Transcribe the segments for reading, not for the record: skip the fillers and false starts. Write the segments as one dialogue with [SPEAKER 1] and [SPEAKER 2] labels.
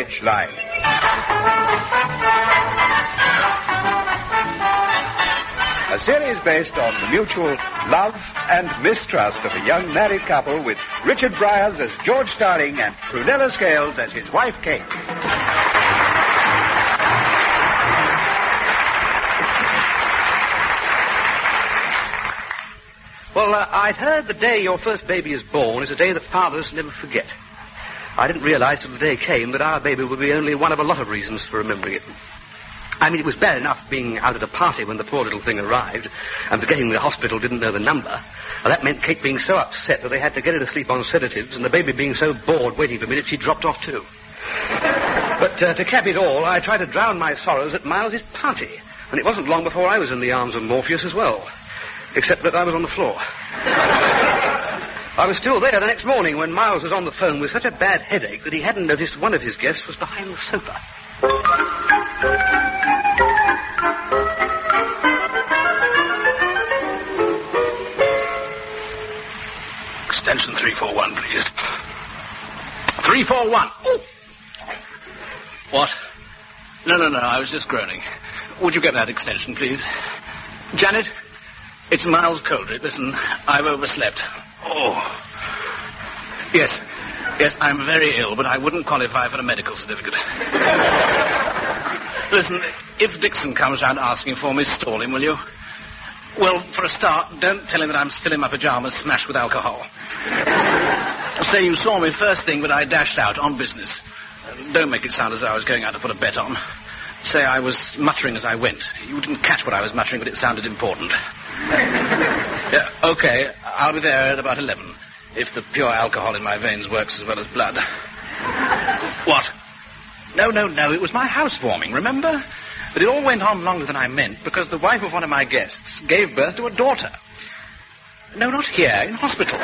[SPEAKER 1] PH line. A series based on the mutual love and mistrust of a young married couple with Richard Bryars as George Starling and Prunella Scales as his wife, Kate.
[SPEAKER 2] Well, I'd heard the day your first baby is born is a day that fathers never forget. I didn't realize till the day came that our baby would be only one of a lot of reasons for remembering it. I mean, it was bad enough being out at a party when the poor little thing arrived, and forgetting the hospital didn't know the number. And that meant Kate being so upset that they had to get her to sleep on sedatives, and the baby being so bored waiting for me that she dropped off too. But to cap it all, I tried to drown my sorrows at Miles's party, and it wasn't long before I was in the arms of Morpheus as well. Except that I was on the floor. I was still there the next morning when Miles was on the phone with such a bad headache that he hadn't noticed one of his guests was behind the sofa.
[SPEAKER 3] Extension 341, please. 341. Ooh. What? No, I was just groaning. Would you get that extension, please? Janet? It's Miles Coldrick. Listen, I've overslept. Oh. Yes, I'm very ill, but I wouldn't qualify for a medical certificate. Listen, if Dixon comes round asking for me, stall him, will you? Well, for a start, don't tell him that I'm still in my pajamas smashed with alcohol. Say you saw me first thing, but I dashed out on business. Don't make it sound as though I was going out to put a bet on. Say I was muttering as I went. You didn't catch what I was muttering, but it sounded important. Yeah, okay, I'll be there at about 11, if the pure alcohol in my veins works as well as blood. What? No, it was my housewarming, remember? But it all went on longer than I meant, because the wife of one of my guests gave birth to a daughter. No, not here, in hospital.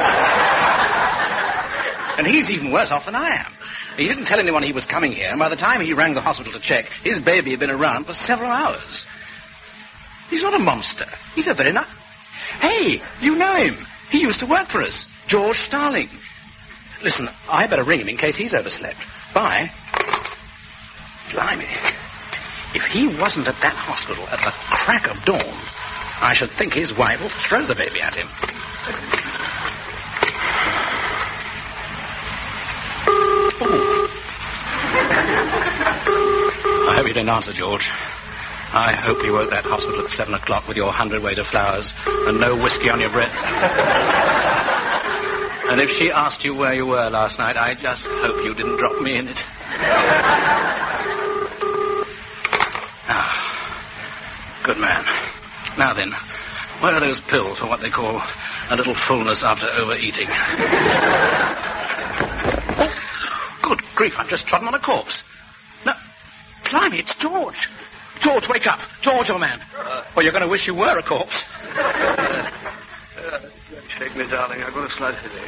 [SPEAKER 3] And he's even worse off than I am. He didn't tell anyone he was coming here, and by the time he rang the hospital to check, his baby had been around for several hours. He's not a monster. He's a very nice... Hey, you know him. He used to work for us. George Starling. Listen, I better ring him in case he's overslept. Bye. Blimey. If he wasn't at that hospital at the crack of dawn, I should think his wife will throw the baby at him. I hope you didn't answer, George. I hope you were at that hospital at 7 o'clock with your 100-weight of flowers and no whiskey on your breath. And if she asked you where you were last night, I just hope you didn't drop me in it. Good man. Now then, where are those pills for what they call a little fullness after overeating? Good grief, I've just trodden on a corpse. No, blimey, it's George. George, wake up. George, old man. Or you're going to wish you were a corpse.
[SPEAKER 2] Don't shake me, darling. I've got a slight headache.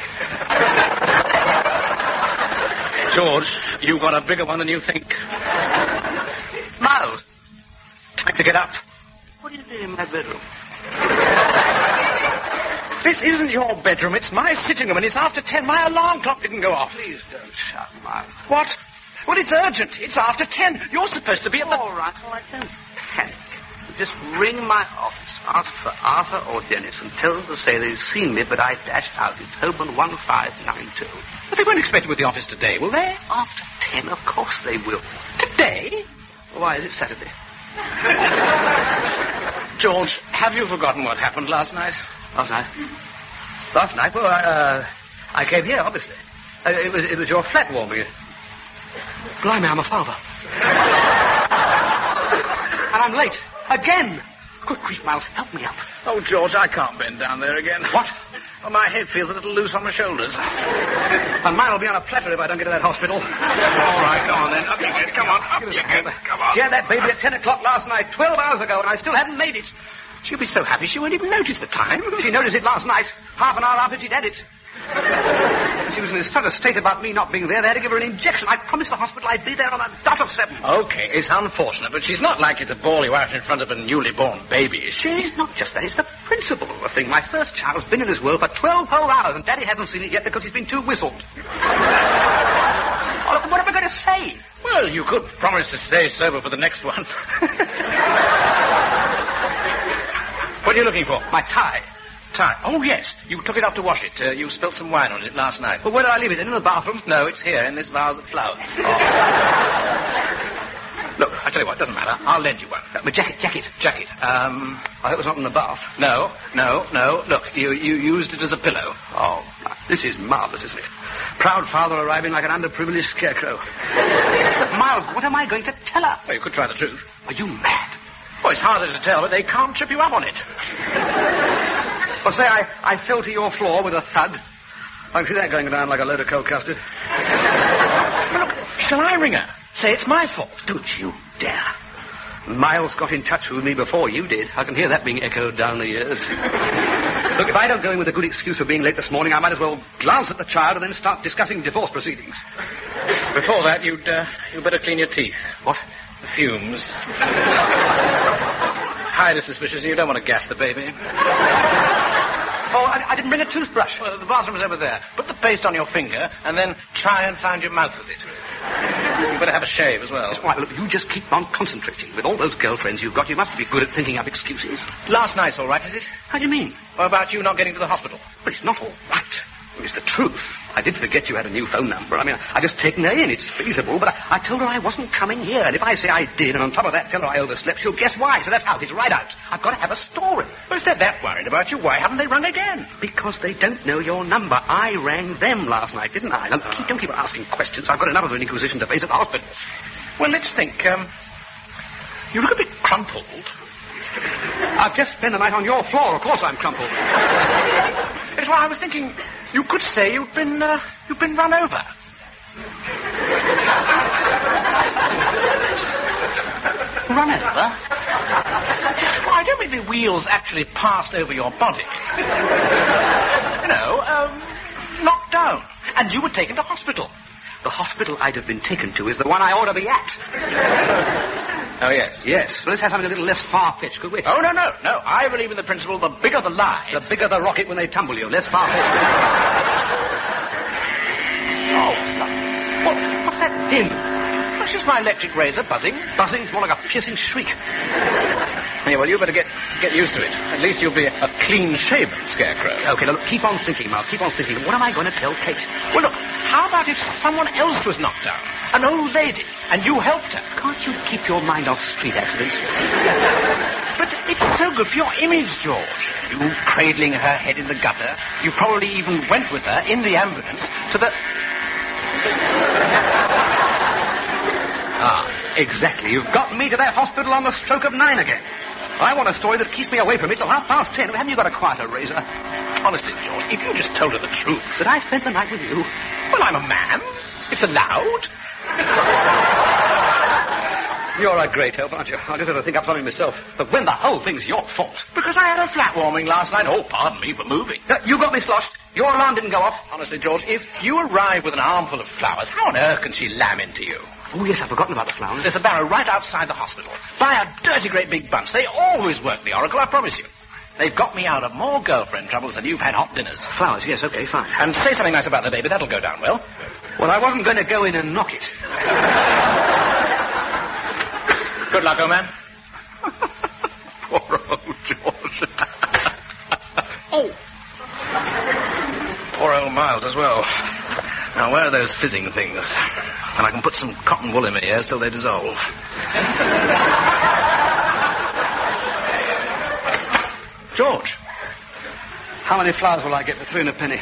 [SPEAKER 3] George, you've got a bigger one than you think.
[SPEAKER 2] Miles.
[SPEAKER 3] Time to get up.
[SPEAKER 2] What are you doing in my bedroom?
[SPEAKER 3] This isn't your bedroom. It's my sitting room, and it's after 10. My alarm clock didn't go off.
[SPEAKER 2] Please don't shout, Miles.
[SPEAKER 3] What? Well, it's urgent. It's after 10. You're supposed to be at the...
[SPEAKER 2] All right, don't panic. Just ring my office, ask for Arthur or Dennis, and tell them to say they've seen me, but I dashed out. It's Holborn 1592.
[SPEAKER 3] But they won't expect you at the office today, will they?
[SPEAKER 2] After 10, of course they will.
[SPEAKER 3] Today?
[SPEAKER 2] Why is it Saturday?
[SPEAKER 3] George, have you forgotten what happened last night?
[SPEAKER 2] Last night? Last night? Well, I came here, obviously. It was your flat warming. Blimey, I'm a father. And I'm late. Again. Good grief, Miles, help me up.
[SPEAKER 3] Oh, George, I can't bend down there again.
[SPEAKER 2] What?
[SPEAKER 3] Well, my head feels a little loose on my shoulders.
[SPEAKER 2] And mine will be on a platter if I don't get to that hospital.
[SPEAKER 3] All right, go on then. Up you get. Come on, up you get. Come on.
[SPEAKER 2] She had that baby at 10 o'clock last night, 12 hours ago, and I still haven't made it. She'll be so happy she won't even notice the time. She noticed it last night, half an hour after she'd had it. She was in such a state about me not being there, they had to give her an injection. I promised the hospital I'd be there on a dot of 7.
[SPEAKER 3] Okay, it's unfortunate, but she's not likely to bawl you out in front of a newly born baby, is she?
[SPEAKER 2] It's not just that, it's the principle of the thing. My first child's been in this world for 12 whole hours, and Daddy hasn't seen it yet because he's been too whistled. Oh, what am I going to say?
[SPEAKER 3] Well, you could promise to stay sober for the next one. What are you looking for?
[SPEAKER 2] My tie.
[SPEAKER 3] Tie. Oh, yes. You took it off to wash it. You spilt some wine on it last night.
[SPEAKER 2] But where did I leave it? In the bathroom?
[SPEAKER 3] No, it's here in this vase of flowers.
[SPEAKER 2] Oh.
[SPEAKER 3] Look, I tell you what, it doesn't matter. I'll lend you one.
[SPEAKER 2] My jacket.
[SPEAKER 3] Jacket.
[SPEAKER 2] I hope it was not in the bath.
[SPEAKER 3] No. Look, you used it as a pillow.
[SPEAKER 2] Oh, this is marvellous, isn't it? Proud father arriving like an underprivileged scarecrow. Miles, what am I going to tell her?
[SPEAKER 3] Well, you could try the truth.
[SPEAKER 2] Are you mad?
[SPEAKER 3] Well, it's harder to tell, but they can't trip you up on it.
[SPEAKER 2] Well, say I fell to your floor with a thud. I can see that going down like a load of cold custard.
[SPEAKER 3] Well, look, shall I ring her? Say it's my fault.
[SPEAKER 2] Don't you dare. Miles got in touch with me before you did. I can hear that being echoed down the years. Look, if I don't go in with a good excuse for being late this morning, I might as well glance at the child and then start discussing divorce proceedings.
[SPEAKER 3] Before that, you'd better clean your teeth.
[SPEAKER 2] What?
[SPEAKER 3] The fumes. It's highly suspicious. You don't want to gas the baby.
[SPEAKER 2] Oh, I didn't bring a toothbrush.
[SPEAKER 3] Well, the bathroom's over there. Put the paste on your finger and then try and find your mouth with it. You better have a shave as well.
[SPEAKER 2] Why, look, you just keep on concentrating. With all those girlfriends you've got, you must be good at thinking up excuses.
[SPEAKER 3] Last night's all right, is it?
[SPEAKER 2] How do you mean?
[SPEAKER 3] What about you not getting to the hospital?
[SPEAKER 2] Well, it's not all right. It's the truth. I did forget you had a new phone number. I mean, I just taken her in. It's feasible, but I told her I wasn't coming here. And if I say I did, and on top of that tell her I overslept, she'll guess why. So that's out. It's right out. I've got to have a story.
[SPEAKER 3] Well, if they're that worried about you, why haven't they rung again?
[SPEAKER 2] Because they don't know your number. I rang them last night, didn't I? Now, don't keep on asking questions. I've got another inquisition to face at the hospital.
[SPEAKER 3] Well, let's think. You look a bit crumpled.
[SPEAKER 2] I've just spent the night on your floor. Of course I'm crumpled.
[SPEAKER 3] That's why I was thinking you could say you've been run over.
[SPEAKER 2] Run over?
[SPEAKER 3] Well, I don't mean the wheels actually passed over your body. You know, knocked down. And you were taken to hospital.
[SPEAKER 2] The hospital I'd have been taken to is the one I ought to be at.
[SPEAKER 3] Oh, yes.
[SPEAKER 2] Yes. Well, let's have something a little less far-fetched, could we?
[SPEAKER 3] Oh, no. I believe in the principle, the bigger the lie.
[SPEAKER 2] The bigger the rocket when they tumble you. Less far-fetched. Oh, what's that din?
[SPEAKER 3] That's just my electric razor buzzing.
[SPEAKER 2] Buzzing? It's more like a piercing shriek.
[SPEAKER 3] Yeah, well, you better get used to it. At least you'll be a clean-shaven scarecrow.
[SPEAKER 2] Okay, now, look, keep on thinking, Miles. Keep on thinking. What am I going to tell Kate?
[SPEAKER 3] Well, look, how about if someone else was knocked down? An old lady, and you helped her?
[SPEAKER 2] Can't you keep your mind off street accidents?
[SPEAKER 3] But it's so good for your image, George. You cradling her head in the gutter. You probably even went with her in the ambulance to the...
[SPEAKER 2] Ah, exactly. You've got me to that hospital on the stroke of 9 again. I want a story that keeps me away from it till 10:30. Haven't you got a quieter razor?
[SPEAKER 3] Honestly, George, if you just told her the truth...
[SPEAKER 2] That I spent the night with you?
[SPEAKER 3] Well, I'm a man. It's allowed.
[SPEAKER 2] You're a great help, aren't you? I'll just have to think up something myself. But when the whole thing's your fault.
[SPEAKER 3] Because I had a flat warming last night. Oh, pardon me for moving.
[SPEAKER 2] You got me sloshed. Your alarm didn't go off.
[SPEAKER 3] Honestly, George, if you arrive with an armful of flowers, how on earth can she lamb into you?
[SPEAKER 2] Oh, yes, I've forgotten about the flowers.
[SPEAKER 3] There's a barrow right outside the hospital. Buy a dirty great big bunch. They always work the oracle, I promise you. They've got me out of more girlfriend troubles than you've had hot dinners.
[SPEAKER 2] Flowers, yes, okay, fine.
[SPEAKER 3] And say something nice about the baby. That'll go down well.
[SPEAKER 2] Well, I wasn't going to go in and knock it.
[SPEAKER 3] Good luck, old man.
[SPEAKER 2] Poor old George.
[SPEAKER 3] Oh. Poor old Miles as well. Now, where are those fizzing things? And I can put some cotton wool in my ears till they dissolve. George.
[SPEAKER 2] How many flowers will I get for 3 and a penny?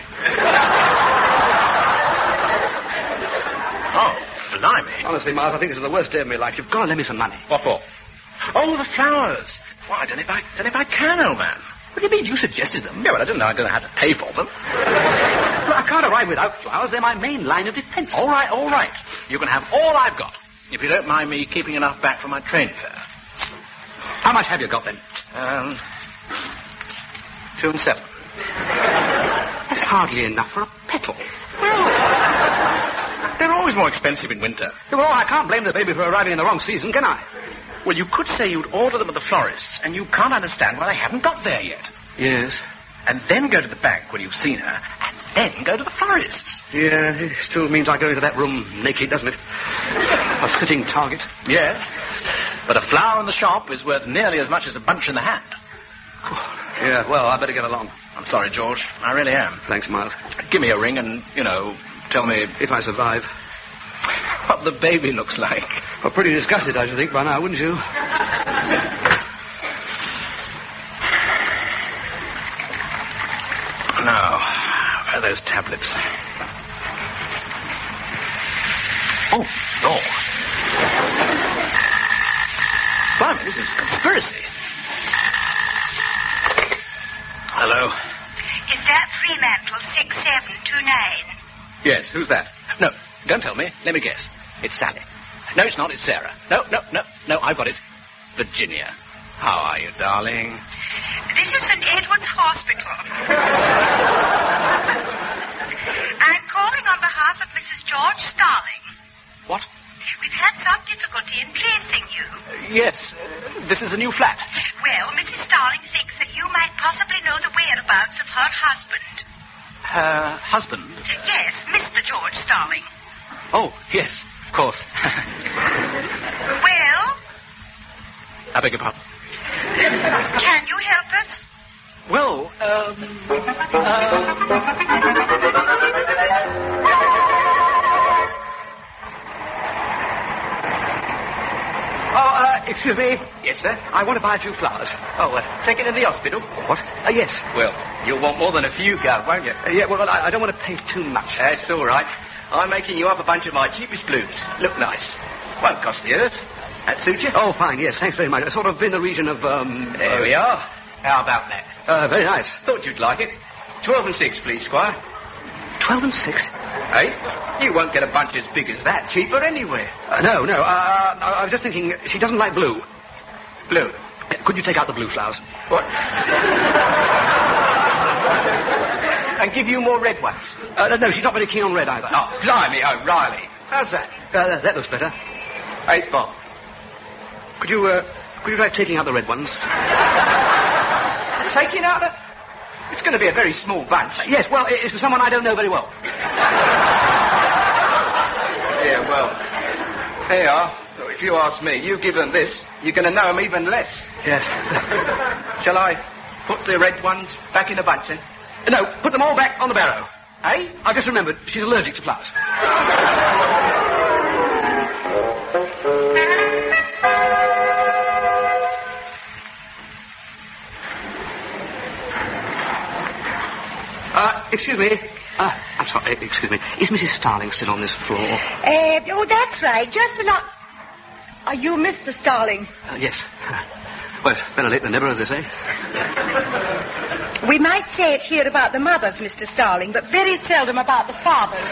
[SPEAKER 3] Oh, blimey.
[SPEAKER 2] Honestly, Miles, I think this is the worst day of my life. You've got to lend me some money.
[SPEAKER 3] What for? Oh, the flowers. Well, I don't know if I can, old man.
[SPEAKER 2] What do you mean? You suggested them.
[SPEAKER 3] Yeah, well, I didn't know I was going to have to pay for them.
[SPEAKER 2] Well, I can't arrive without flowers. They're my main line of defense.
[SPEAKER 3] All right. You can have all I've got, if you don't mind me keeping enough back for my train fare.
[SPEAKER 2] How much have you got, then?
[SPEAKER 3] 2 and 7.
[SPEAKER 2] That's hardly enough for a petal.
[SPEAKER 3] Well, they're always more expensive in winter.
[SPEAKER 2] Well, I can't blame the baby for arriving in the wrong season, can I?
[SPEAKER 3] Well, you could say you'd order them at the florist's, and you can't understand why they haven't got there yet.
[SPEAKER 2] Yes.
[SPEAKER 3] And then go to the bank when you've seen her, and then go to the florist's.
[SPEAKER 2] Yeah, it still means I go into that room naked, doesn't it? A sitting target.
[SPEAKER 3] Yes. But a flower in the shop is worth nearly as much as a bunch in the hand.
[SPEAKER 2] Yeah, well, I better get along.
[SPEAKER 3] I'm sorry, George. I really am.
[SPEAKER 2] Thanks, Miles.
[SPEAKER 3] Give me a ring and, tell me
[SPEAKER 2] If I survive.
[SPEAKER 3] what the baby looks like.
[SPEAKER 2] Well, pretty disgusted, I should think, by now, wouldn't you?
[SPEAKER 3] Now, where are those tablets? Oh, no. Blimey, this is a conspiracy. Hello?
[SPEAKER 4] Is that Fremantle 6729?
[SPEAKER 3] Yes, who's that? No, don't tell me. Let me guess. It's Sally. No, it's not. It's Sarah. No, I've got it. Virginia. How are you, darling?
[SPEAKER 4] This is St. Edward's Hospital. I'm calling on behalf of Mrs. George Starling.
[SPEAKER 3] What?
[SPEAKER 4] We've had some difficulty in tracing you.
[SPEAKER 3] Yes, this is a new flat.
[SPEAKER 4] Well, Mrs. Starling thinks that you might possibly know the whereabouts of her husband.
[SPEAKER 3] Her husband?
[SPEAKER 4] Yes, Mr. George Starling.
[SPEAKER 3] Oh, yes, of course.
[SPEAKER 4] Well?
[SPEAKER 3] I beg your pardon?
[SPEAKER 4] Can you help us?
[SPEAKER 3] Well,
[SPEAKER 2] Excuse me.
[SPEAKER 3] Yes, sir?
[SPEAKER 2] I want to buy a few flowers.
[SPEAKER 3] Oh, taken in the hospital?
[SPEAKER 2] What? Yes.
[SPEAKER 3] Well, you'll want more than a few, Gov, won't you?
[SPEAKER 2] Yeah, well, I don't want to pay too much.
[SPEAKER 3] That's all right. I'm making you up a bunch of my cheapest blooms. Look nice. Won't cost the earth. That suit you?
[SPEAKER 2] Oh, fine, yes, thanks very much. Sort of in the region of,
[SPEAKER 3] There we are. How about that?
[SPEAKER 2] Very nice.
[SPEAKER 3] Thought you'd like it. 12 and 6, please, Squire.
[SPEAKER 2] 12 and 6?
[SPEAKER 3] Hey? You won't get a bunch as big as that cheaper anywhere.
[SPEAKER 2] No. I was just thinking, she doesn't like blue.
[SPEAKER 3] Blue?
[SPEAKER 2] Could you take out the blue flowers?
[SPEAKER 3] What? And give you more red ones?
[SPEAKER 2] No, she's not very keen on red either.
[SPEAKER 3] Oh, blimey, O'Reilly. How's that?
[SPEAKER 2] That looks better.
[SPEAKER 3] 8 bob.
[SPEAKER 2] Could you try taking out the red ones?
[SPEAKER 3] Taking out the... It's going to be a very small bunch.
[SPEAKER 2] Yes, well, it's for someone I don't know very well.
[SPEAKER 3] Yeah, well, there you are. So if you ask me, you give them this, you're going to know them even less.
[SPEAKER 2] Yes.
[SPEAKER 3] Shall I put the red ones back in the bunch, then?
[SPEAKER 2] No, put them all back on the barrow.
[SPEAKER 3] Eh?
[SPEAKER 2] I've just remembered, she's allergic to flowers. Excuse me. I'm sorry, excuse me. Is Mrs. Starling still on this floor?
[SPEAKER 4] Oh, that's right. Just not... Are you Mr. Starling?
[SPEAKER 2] Yes. Well, better late than never, as they say.
[SPEAKER 4] We might say it here about the mothers, Mr. Starling, but very seldom about the fathers.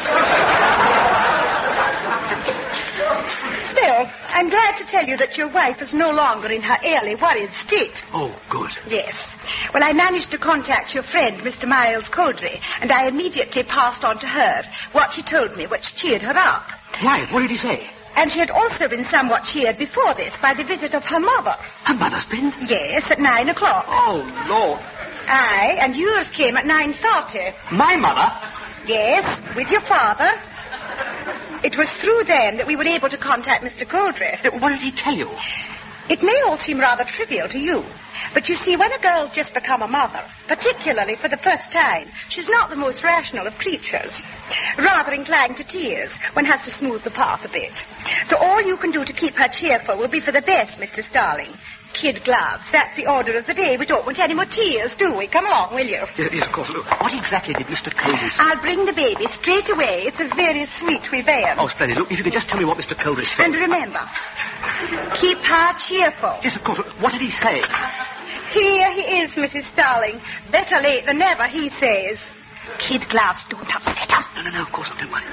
[SPEAKER 4] Still, I'm glad to tell you that your wife is no longer in her early worried state.
[SPEAKER 2] Oh, good.
[SPEAKER 4] Yes. Well, I managed to contact your friend, Mr. Miles Coldry, and I immediately passed on to her what he told me, which cheered her up.
[SPEAKER 2] Why? What did he say?
[SPEAKER 4] And she had also been somewhat cheered before this by the visit of her mother.
[SPEAKER 2] Her mother's been?
[SPEAKER 4] Yes, at 9 o'clock.
[SPEAKER 2] Oh, Lord.
[SPEAKER 4] Aye, and yours came at 9:30.
[SPEAKER 2] My mother?
[SPEAKER 4] Yes, with your father. It was through them that we were able to contact Mr. Coldry.
[SPEAKER 2] What did he tell you?
[SPEAKER 4] It may all seem rather trivial to you, but you see, when a girl's just become a mother, particularly for the first time, she's not the most rational of creatures. Rather inclined to tears. One has to smooth the path a bit. So all you can do to keep her cheerful will be for the best, Mr. Starling. Kid gloves. That's the order of the day. We don't want any more tears, do we? Come along, will you?
[SPEAKER 2] Yes, of course. Look, what exactly did Mr. Coldry say?
[SPEAKER 4] I'll bring the baby straight away. It's a very sweet revenge.
[SPEAKER 2] Oh, splendid. Look, if you could just tell me what Mr. Coldry said.
[SPEAKER 4] And remember, keep her cheerful.
[SPEAKER 2] Yes, of course. What did he say?
[SPEAKER 4] Here he is, Mrs. Starling. Better late than never, he says. Kid gloves, don't upset her.
[SPEAKER 2] No, of course not. Don't worry.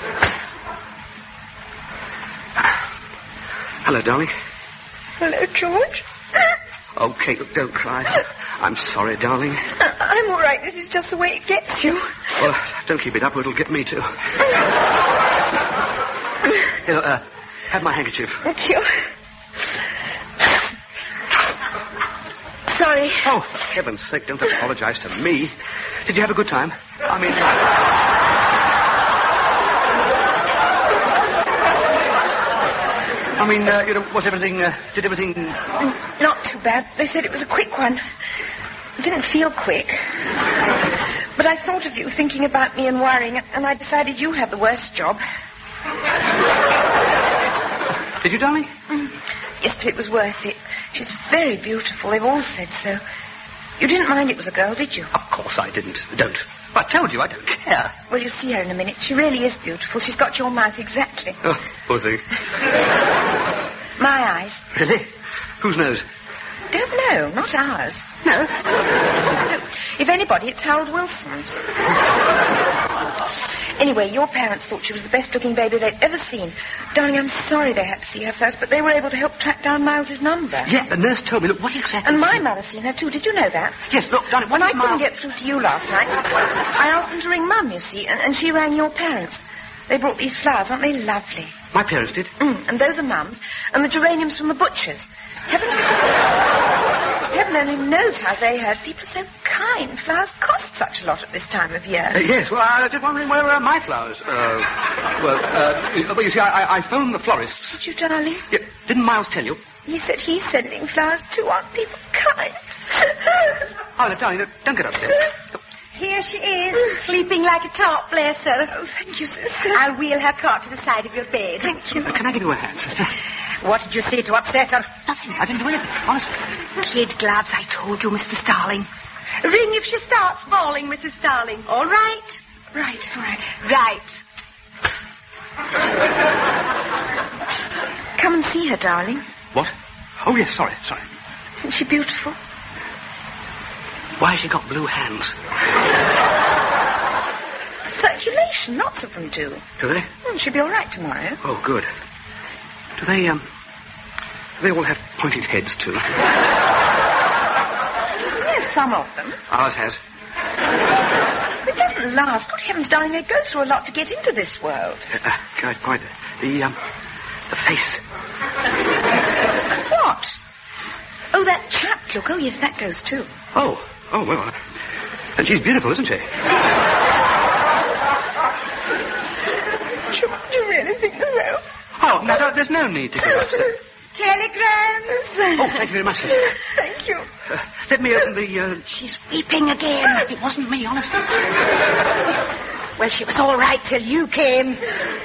[SPEAKER 2] Hello, darling.
[SPEAKER 4] Hello, George.
[SPEAKER 2] Oh, Kate, look, don't cry. I'm sorry, darling.
[SPEAKER 4] I'm all right. This is just the way it gets you.
[SPEAKER 2] Well, don't keep it up or it'll get me too. Have my handkerchief.
[SPEAKER 4] Thank you. Sorry sorry.
[SPEAKER 2] Oh, for heaven's sake, don't apologize to me. Did you have a good time? Was everything, did everything...
[SPEAKER 4] Not too bad. They said it was a quick one. It didn't feel quick. But I thought of you thinking about me and worrying, and I decided you had the worst job.
[SPEAKER 2] Did you, darling?
[SPEAKER 4] Yes, but it was worth it. She's very beautiful. They've all said so. You didn't mind it was a girl, did you?
[SPEAKER 2] Of course I didn't. Don't. I told you I don't care.
[SPEAKER 4] Well, you'll see her in a minute. She really is beautiful. She's got your mouth exactly.
[SPEAKER 2] Oh, poor thing.
[SPEAKER 4] My eyes.
[SPEAKER 2] Really? Whose nose?
[SPEAKER 4] Don't know. Not ours.
[SPEAKER 2] No.
[SPEAKER 4] If anybody, it's Harold Wilson's. Anyway, your parents thought she was the best-looking baby they'd ever seen. Darling, I'm sorry they had to see her first, but they were able to help track down Miles's number.
[SPEAKER 2] Yeah, the nurse told me. Look, what exactly...
[SPEAKER 4] And my mother's seen her, too. Did you know that?
[SPEAKER 2] Yes, look, darling,
[SPEAKER 4] when I couldn't get through to you last night, I asked them to ring Mum, you see, and she rang your parents. They brought these flowers. Aren't they lovely?
[SPEAKER 2] My parents did?
[SPEAKER 4] And those are Mum's. And the geraniums from the butcher's. Heaven only knows how they heard. People are so kind. Flowers cost such a lot at this time of year.
[SPEAKER 2] Yes, well, I was just wondering where were my flowers. Well, you see, I phoned the florists.
[SPEAKER 4] Did you, darling?
[SPEAKER 2] Yeah, didn't Miles tell you?
[SPEAKER 4] He said he's sending flowers too. Aren't people kind?
[SPEAKER 2] Oh, darling, don't get upset.
[SPEAKER 4] Here she is, sleeping like a top, bless her. Oh, thank you, sister. I'll wheel her cot to the side of your bed. Thank you.
[SPEAKER 2] Can I give you a hand, sister?
[SPEAKER 4] What did you say to upset her?
[SPEAKER 2] Nothing. I didn't do anything, honestly.
[SPEAKER 4] Kid gloves, I told you, Mr. Starling. Ring if she starts bawling, Mrs. Starling. All right? Right, all right. Right. Come and see her, darling.
[SPEAKER 2] What? Oh, yes, sorry.
[SPEAKER 4] Isn't she beautiful?
[SPEAKER 2] Why has she got blue hands?
[SPEAKER 4] Circulation, lots of them do.
[SPEAKER 2] Do they?
[SPEAKER 4] She'll be all right tomorrow.
[SPEAKER 2] Oh, good. Do they all have pointed heads, too?
[SPEAKER 4] Yes, some of them.
[SPEAKER 2] Ours has.
[SPEAKER 4] It doesn't last. Good heavens, darling, they go through a lot to get into this world.
[SPEAKER 2] Quite. The face.
[SPEAKER 4] What? Oh, that chap look. Oh, yes, that goes, too.
[SPEAKER 2] Oh, well. And she's beautiful, isn't she?
[SPEAKER 4] Do you really think so?
[SPEAKER 2] Oh, no, there's no need to get upset.
[SPEAKER 4] Telegrams.
[SPEAKER 2] Oh, thank you very much, sister.
[SPEAKER 4] Thank you.
[SPEAKER 2] Let me open the...
[SPEAKER 4] She's weeping again.
[SPEAKER 2] It wasn't me, honestly.
[SPEAKER 4] Well, she was all right till you came.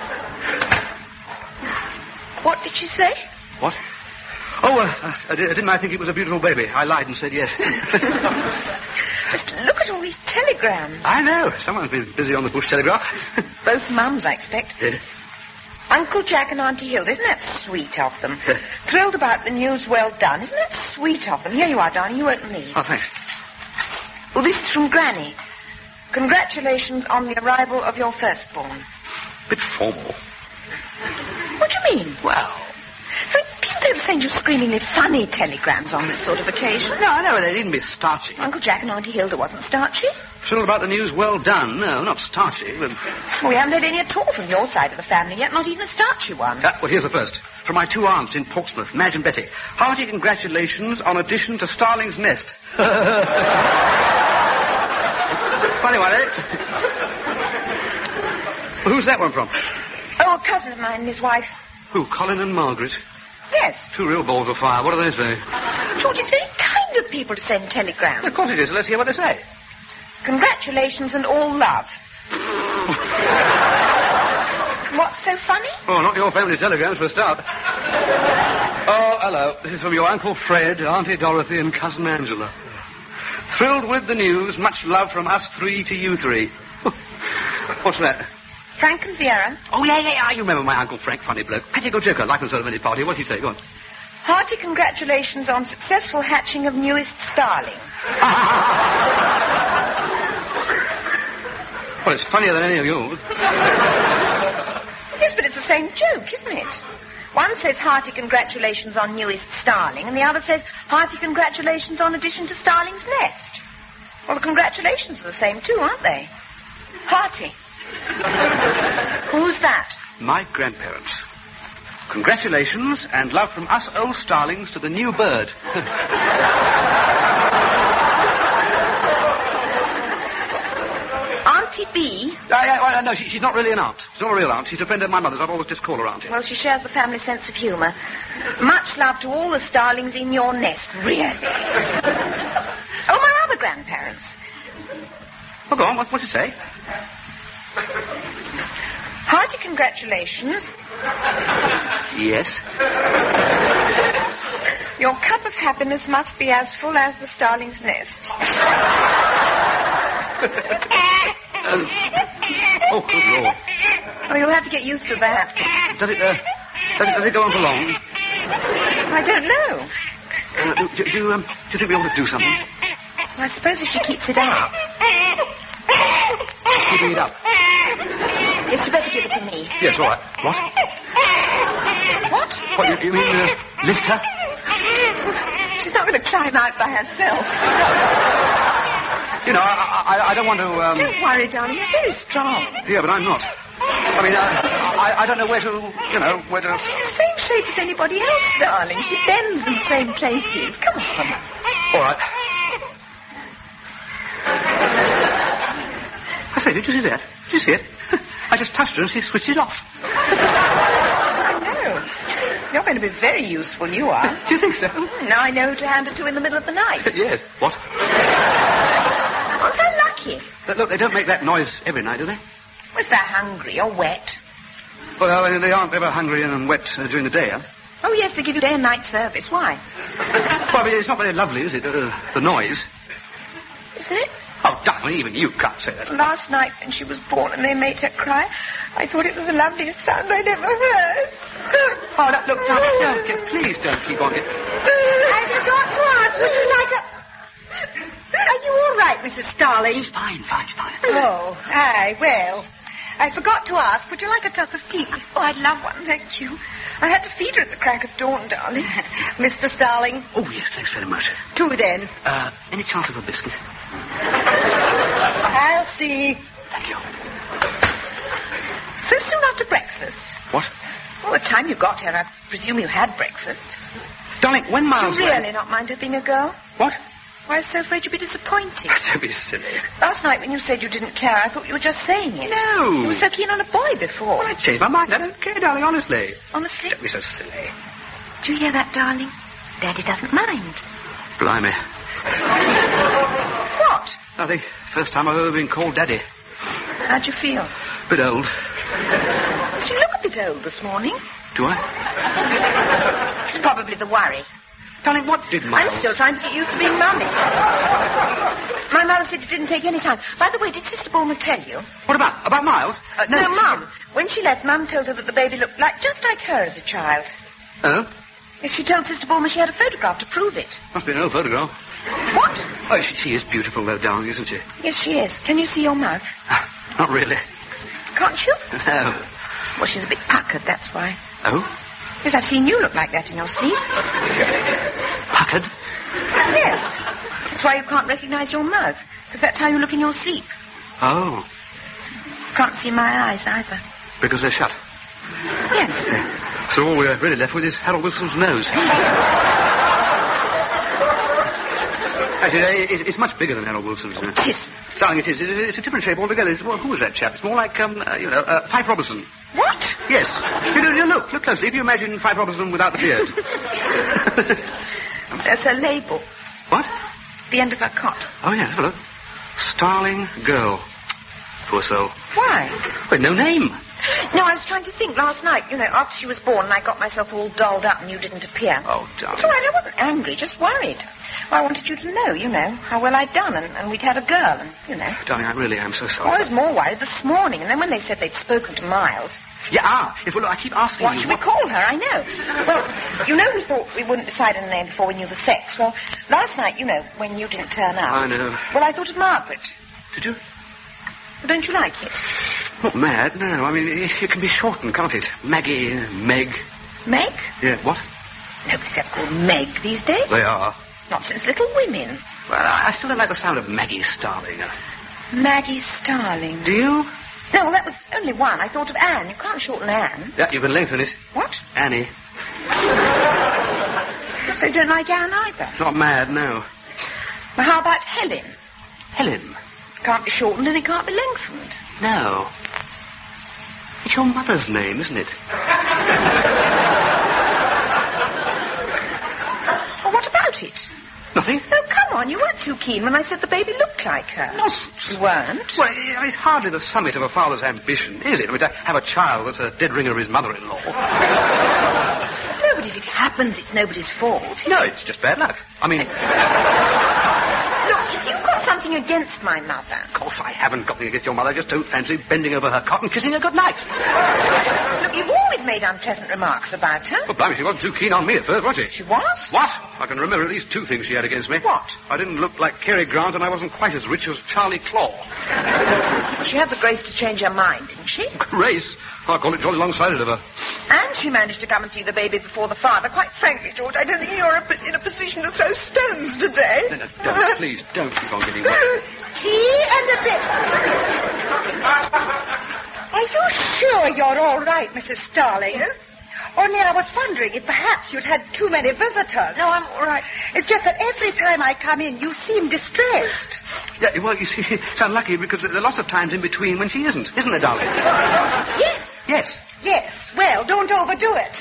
[SPEAKER 4] What did she say?
[SPEAKER 2] What? Oh, didn't I think it was a beautiful baby? I lied and said yes.
[SPEAKER 4] Just look at all these telegrams.
[SPEAKER 2] I know. Someone's been busy on the Bush telegraph.
[SPEAKER 4] Both mums, I expect.
[SPEAKER 2] Yeah.
[SPEAKER 4] Uncle Jack and Auntie Hilda, isn't that sweet of them? Thrilled about the news, well done. Isn't that sweet of them? Here you are, darling. You open these.
[SPEAKER 2] Oh, thanks.
[SPEAKER 4] Well, this is from Granny. Congratulations on the arrival of your firstborn.
[SPEAKER 2] Bit formal.
[SPEAKER 4] What do you mean?
[SPEAKER 2] Well...
[SPEAKER 4] So people don't send you screamingly funny telegrams on this sort of occasion.
[SPEAKER 2] No, I know. They needn't be starchy.
[SPEAKER 4] Uncle Jack and Auntie Hilda wasn't starchy.
[SPEAKER 2] Thrilled about the news, well done. No, not starchy. But...
[SPEAKER 4] Well, we haven't had any at all from your side of the family yet, not even a starchy one.
[SPEAKER 2] Well, here's the first. From my two aunts in Portsmouth, Madge and Betty. Hearty congratulations on addition to Starling's Nest. Funny one, eh? Well, who's that one from?
[SPEAKER 4] Oh, a cousin of mine and his wife.
[SPEAKER 2] Who, Colin and Margaret?
[SPEAKER 4] Yes.
[SPEAKER 2] Two real balls of fire. What do they say?
[SPEAKER 4] George, it's very kind of people to send telegrams.
[SPEAKER 2] Of course it is. Let's hear what they say.
[SPEAKER 4] Congratulations and all love. What's so funny?
[SPEAKER 2] Oh, not your family's telegrams for a start. Oh, hello. This is from your Uncle Fred, Auntie Dorothy, and Cousin Angela. Thrilled with the news. Much love from us three to you three. What's that?
[SPEAKER 4] Frank and Vera.
[SPEAKER 2] Oh, yeah. You remember my Uncle Frank, funny bloke. Pretty good joker, like him sort of any party. What's he say? Go on.
[SPEAKER 4] Hearty congratulations on successful hatching of newest starling.
[SPEAKER 2] Well, it's funnier than any of yours.
[SPEAKER 4] Yes, but it's the same joke, isn't it? One says hearty congratulations on newest starling, and the other says hearty congratulations on addition to Starling's Nest. Well, the congratulations are the same, too, aren't they? Hearty. Who's that?
[SPEAKER 2] My grandparents. Congratulations and love from us old starlings to the new bird.
[SPEAKER 4] be?
[SPEAKER 2] No, she's not really an aunt. She's not a real aunt. She's a friend of my mother's. I've always just called her auntie.
[SPEAKER 4] Well, she shares the family sense of humour. Much love to all the starlings in your nest, really. Oh, my other grandparents.
[SPEAKER 2] Oh, go on. What'd you say?
[SPEAKER 4] Hearty congratulations.
[SPEAKER 2] Yes.
[SPEAKER 4] Your cup of happiness must be as full as the starling's nest.
[SPEAKER 2] Oh, good Lord.
[SPEAKER 4] Oh, you'll have to get used to that.
[SPEAKER 2] Does it go on for long?
[SPEAKER 4] I don't know.
[SPEAKER 2] Do you think we ought to do something?
[SPEAKER 4] I suppose if she keeps it up.
[SPEAKER 2] Keeping it up?
[SPEAKER 4] Yes, you better give it to me.
[SPEAKER 2] Yes, all right. What?
[SPEAKER 4] What?
[SPEAKER 2] What, you mean lift her?
[SPEAKER 4] She's not going to climb out by herself.
[SPEAKER 2] You know, I don't want to...
[SPEAKER 4] Don't worry, darling. You're very strong.
[SPEAKER 2] Yeah, but I'm not. I mean, I don't know where to, where to...
[SPEAKER 4] She's the same shape as anybody else, darling. She bends in the same places. Come on.
[SPEAKER 2] All right. I say, did you see that? Did you see it? I just touched her and she switched it off.
[SPEAKER 4] I know. You're going to be very useful, you are.
[SPEAKER 2] Do you think so?
[SPEAKER 4] Now I know who to hand it to in the middle of the night.
[SPEAKER 2] Yes. What?
[SPEAKER 4] Aren't I lucky?
[SPEAKER 2] Look, they don't make that noise every night, do they?
[SPEAKER 4] Well, if they're hungry or wet.
[SPEAKER 2] Well, they aren't ever hungry and wet during the day, huh?
[SPEAKER 4] Oh, yes, they give you day and night service. Why?
[SPEAKER 2] Well, I mean, it's not very lovely, is it? The noise.
[SPEAKER 4] Isn't it?
[SPEAKER 2] Oh, darling, even you can't say that.
[SPEAKER 4] Last night when she was born and they made her cry, I thought it was the loveliest sound I'd ever heard.
[SPEAKER 2] Oh, look, darling, please don't keep on it.
[SPEAKER 4] I forgot to ask, would you like a... Are you all right, Mrs. Starling?
[SPEAKER 2] Fine.
[SPEAKER 4] Oh, aye, well, I forgot to ask, would you like a cup of tea? Oh, I'd love one, thank you. I had to feed her at the crack of dawn, darling. Mr. Starling?
[SPEAKER 2] Oh, yes, thanks very much.
[SPEAKER 4] Two then.
[SPEAKER 2] Any chance of a biscuit?
[SPEAKER 4] I'll see.
[SPEAKER 2] Thank you.
[SPEAKER 4] So soon after breakfast?
[SPEAKER 2] What?
[SPEAKER 4] Well, the time you got here, I presume you had breakfast.
[SPEAKER 2] Darling, when Miles...
[SPEAKER 4] Do you really not mind her being a girl?
[SPEAKER 2] What?
[SPEAKER 4] Why, I was so afraid you'd be disappointed.
[SPEAKER 2] Don't be silly.
[SPEAKER 4] Last night when you said you didn't care, I thought you were just saying it.
[SPEAKER 2] No.
[SPEAKER 4] You were so keen on a boy before.
[SPEAKER 2] Well, I changed my mind. I don't care, darling, honestly.
[SPEAKER 4] Honestly?
[SPEAKER 2] Don't be so silly.
[SPEAKER 4] Do you hear that, darling? Daddy doesn't mind.
[SPEAKER 2] Blimey.
[SPEAKER 4] What?
[SPEAKER 2] Nothing. First time I've ever been called Daddy.
[SPEAKER 4] How'd you feel?
[SPEAKER 2] Bit old.
[SPEAKER 4] You look a bit old this morning.
[SPEAKER 2] Do I?
[SPEAKER 4] It's probably the worry.
[SPEAKER 2] Darling, what did Miles...
[SPEAKER 4] I'm still trying to get used to being mummy. My mother said it didn't take any time. By the way, did Sister Bulmer tell you?
[SPEAKER 2] What about? About Miles?
[SPEAKER 4] No, Mum. When she left, Mum told her that the baby looked just like her as a child.
[SPEAKER 2] Oh?
[SPEAKER 4] Yes, she told Sister Bulmer she had a photograph to prove it.
[SPEAKER 2] Must be an old photograph.
[SPEAKER 4] What?
[SPEAKER 2] Oh, she is beautiful, though, darling, isn't she?
[SPEAKER 4] Yes, she is. Can you see your mouth?
[SPEAKER 2] Not really.
[SPEAKER 4] Can't you?
[SPEAKER 2] No.
[SPEAKER 4] Well, she's a bit puckered, that's why.
[SPEAKER 2] Oh?
[SPEAKER 4] Yes, I've seen you look like that in your sleep.
[SPEAKER 2] Puckered?
[SPEAKER 4] Yes. That's why you can't recognize your mouth, because that's how you look in your sleep.
[SPEAKER 2] Oh.
[SPEAKER 4] Can't see my eyes either.
[SPEAKER 2] Because they're shut?
[SPEAKER 4] Yes.
[SPEAKER 2] So all we're really left with is Harold Wilson's nose. Actually, it's much bigger than Harold Wilson's.
[SPEAKER 4] Yes.
[SPEAKER 2] Darling, it is. It's a different shape altogether. Who was that chap? It's more like, Fife Robertson.
[SPEAKER 4] What?
[SPEAKER 2] Yes. You look closely. If you imagine Fife Robertson without the beard.
[SPEAKER 4] There's a label.
[SPEAKER 2] What?
[SPEAKER 4] The end of her cot.
[SPEAKER 2] Oh, yeah, have a look. Starling Girl. Poor soul.
[SPEAKER 4] Why?
[SPEAKER 2] Well, no name.
[SPEAKER 4] No, I was trying to think last night, after she was born and I got myself all dolled up and you didn't appear.
[SPEAKER 2] Oh, darling.
[SPEAKER 4] It's all right, I wasn't angry, just worried. Well, I wanted you to know, how well I'd done and we'd had a girl and,
[SPEAKER 2] Darling, I really am so sorry.
[SPEAKER 4] Well, I was more worried this morning and then when they said they'd spoken to Miles...
[SPEAKER 2] Yeah, well, I keep asking
[SPEAKER 4] what
[SPEAKER 2] you...
[SPEAKER 4] Should we call her? I know. Well, we thought we wouldn't decide on a name before we knew the sex. Well, last night, when you didn't turn up...
[SPEAKER 2] I know.
[SPEAKER 4] Well, I thought of Margaret.
[SPEAKER 2] Did you?
[SPEAKER 4] Well, don't you like it?
[SPEAKER 2] Not mad, no. I mean, it can be shortened, can't it? Maggie, Meg.
[SPEAKER 4] Meg?
[SPEAKER 2] Yeah, what?
[SPEAKER 4] Nobody's ever called Meg these days.
[SPEAKER 2] They are.
[SPEAKER 4] Not since Little Women.
[SPEAKER 2] Well, I still don't like the sound of Maggie Starling.
[SPEAKER 4] Maggie Starling.
[SPEAKER 2] Do you?
[SPEAKER 4] No, well, that was only one. I thought of Anne. You can't shorten Anne.
[SPEAKER 2] Yeah, you can lengthen it.
[SPEAKER 4] What?
[SPEAKER 2] Annie.
[SPEAKER 4] So you don't like Anne either?
[SPEAKER 2] Not mad, no.
[SPEAKER 4] Well, how about Helen?
[SPEAKER 2] Helen?
[SPEAKER 5] can't be shortened and it can't be lengthened.
[SPEAKER 2] No. It's your mother's name, isn't it?
[SPEAKER 5] Well, what about it?
[SPEAKER 2] Nothing.
[SPEAKER 5] Oh, come on, you weren't too keen when I said the baby looked like her.
[SPEAKER 2] Nonsense.
[SPEAKER 5] You weren't?
[SPEAKER 2] Well, it's hardly the summit of a father's ambition, is it? I mean, to have a child that's a dead ringer of his mother-in-law.
[SPEAKER 5] No, but if it happens, it's nobody's fault.
[SPEAKER 2] No, it's just bad luck. I mean...
[SPEAKER 5] Look, if you've got something against my mother...
[SPEAKER 2] Of course I haven't got anything against your mother. I just don't fancy bending over her cot and kissing her goodnight.
[SPEAKER 5] Look, you've always made unpleasant remarks about her.
[SPEAKER 2] Well, blimey, she wasn't too keen on me at first, was she?
[SPEAKER 5] She was?
[SPEAKER 2] What? I can remember at least two things she had against me.
[SPEAKER 5] What?
[SPEAKER 2] I didn't look like Cary Grant and I wasn't quite as rich as Charlie Claw.
[SPEAKER 5] She had the grace to change her mind, didn't she?
[SPEAKER 2] Grace? I call it jolly long-sighted of her.
[SPEAKER 5] And she managed to come and see the baby before the father. Quite frankly, George, I don't think you're in a position to throw stones today.
[SPEAKER 2] No, don't, please, don't keep on getting wet.
[SPEAKER 4] Tea and a bit. Are you sure you're all right, Mrs. Starling? Only I was wondering if perhaps you'd had too many visitors.
[SPEAKER 5] No, I'm all right.
[SPEAKER 4] It's just that every time I come in, you seem distressed.
[SPEAKER 2] Yeah, well, you see, it's unlucky because there are lots of times in between when she isn't there, darling?
[SPEAKER 4] Yes.
[SPEAKER 2] Yes.
[SPEAKER 4] Yes. Well, don't overdo it.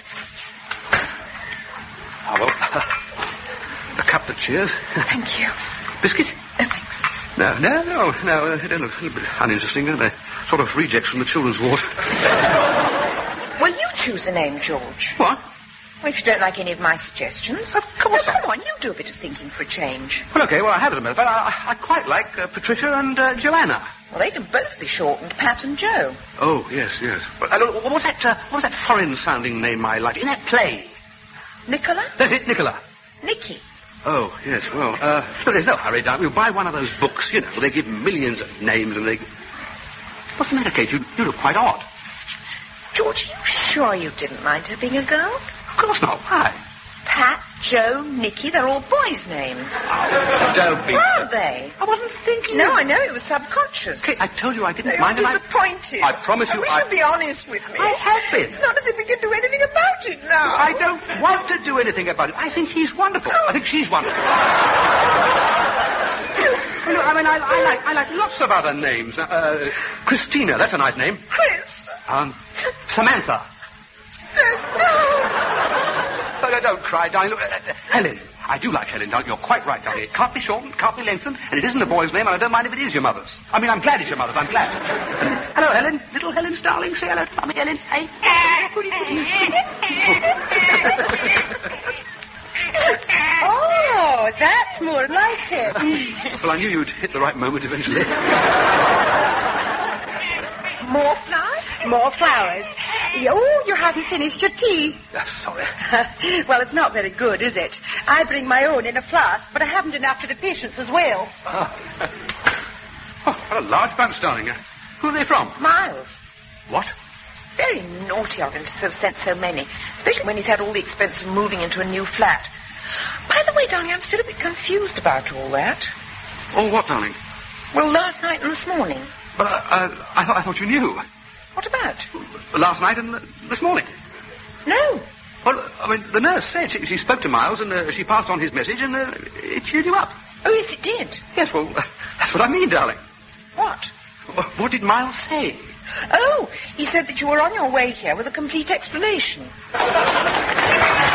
[SPEAKER 2] Oh, well, a cup of cheers.
[SPEAKER 5] Thank you.
[SPEAKER 2] Biscuit?
[SPEAKER 5] Thanks.
[SPEAKER 2] No, they don't look a little bit uninteresting, don't they? Sort of rejects from the children's ward.
[SPEAKER 5] Well, you choose a name, George.
[SPEAKER 2] What?
[SPEAKER 5] Well, if you don't like any of my suggestions.
[SPEAKER 2] Of course.
[SPEAKER 5] No, come on, you do a bit of thinking for a change.
[SPEAKER 2] Well, okay, I have it a minute, but I quite like Patricia and Joanna.
[SPEAKER 5] Well, they can both be shortened, Pat and Joe.
[SPEAKER 2] Oh, yes. Well, what's that foreign-sounding name I like? In that play?
[SPEAKER 5] Nicola?
[SPEAKER 2] That's it, Nicola.
[SPEAKER 5] Nicky.
[SPEAKER 2] Oh, yes, well, there's no hurry, darling. We'll buy one of those books, you know. They give millions of names and they... What's the matter, Kate? You look quite odd.
[SPEAKER 5] George, are you sure you didn't mind her being a girl?
[SPEAKER 2] Of course not. Why?
[SPEAKER 5] Pat, Joe, Nicky, they're all boys' names.
[SPEAKER 2] Oh, don't be...
[SPEAKER 5] Aren't they?
[SPEAKER 2] I wasn't thinking...
[SPEAKER 5] No, I know, it was subconscious.
[SPEAKER 2] Kate, I told you I didn't
[SPEAKER 5] You're
[SPEAKER 2] mind...
[SPEAKER 5] disappointed.
[SPEAKER 2] I promise you...
[SPEAKER 5] I wish you'd be honest with me.
[SPEAKER 2] I have been.
[SPEAKER 5] It's not as if we can do anything about it now.
[SPEAKER 2] I don't want to do anything about it. I think he's wonderful. I think she's wonderful. You know, I mean, I like lots of other names. Christina, that's a nice name.
[SPEAKER 5] Chris.
[SPEAKER 2] Samantha. No, don't cry, darling. Look, Helen. I do like Helen, darling. You're quite right, darling. It can't be shortened, can't be lengthened, and it isn't a boy's name, and I don't mind if it is your mother's. I mean, I'm glad it's your mother's. I'm glad. Hello, Helen. Little Helen's darling. Say hello to Mummy, Helen. Hey.
[SPEAKER 4] Oh, that's more like it.
[SPEAKER 2] Well, I knew you'd hit the right moment eventually.
[SPEAKER 4] More flowers? More flowers. Oh, you haven't finished your tea.
[SPEAKER 2] Sorry.
[SPEAKER 4] Well, it's not very good, is it? I bring my own in a flask, but I haven't enough for the patients as well.
[SPEAKER 2] Oh, what a large bunch, darling. Who are they from?
[SPEAKER 5] Miles.
[SPEAKER 2] What?
[SPEAKER 5] Very naughty of him to have sent so many, especially when he's had all the expense of moving into a new flat. By the way, darling, I'm still a bit confused about all that.
[SPEAKER 2] Oh, what, darling?
[SPEAKER 5] Well, last night and this morning.
[SPEAKER 2] But I thought you knew.
[SPEAKER 5] What about?
[SPEAKER 2] Last night and this morning.
[SPEAKER 5] No.
[SPEAKER 2] Well, I mean, the nurse said she spoke to Miles and she passed on his message and it cheered you up.
[SPEAKER 5] Oh, yes, it did.
[SPEAKER 2] Yes, well, that's what I mean, darling.
[SPEAKER 5] What?
[SPEAKER 2] What did Miles say?
[SPEAKER 5] Oh, he said that you were on your way here with a complete explanation.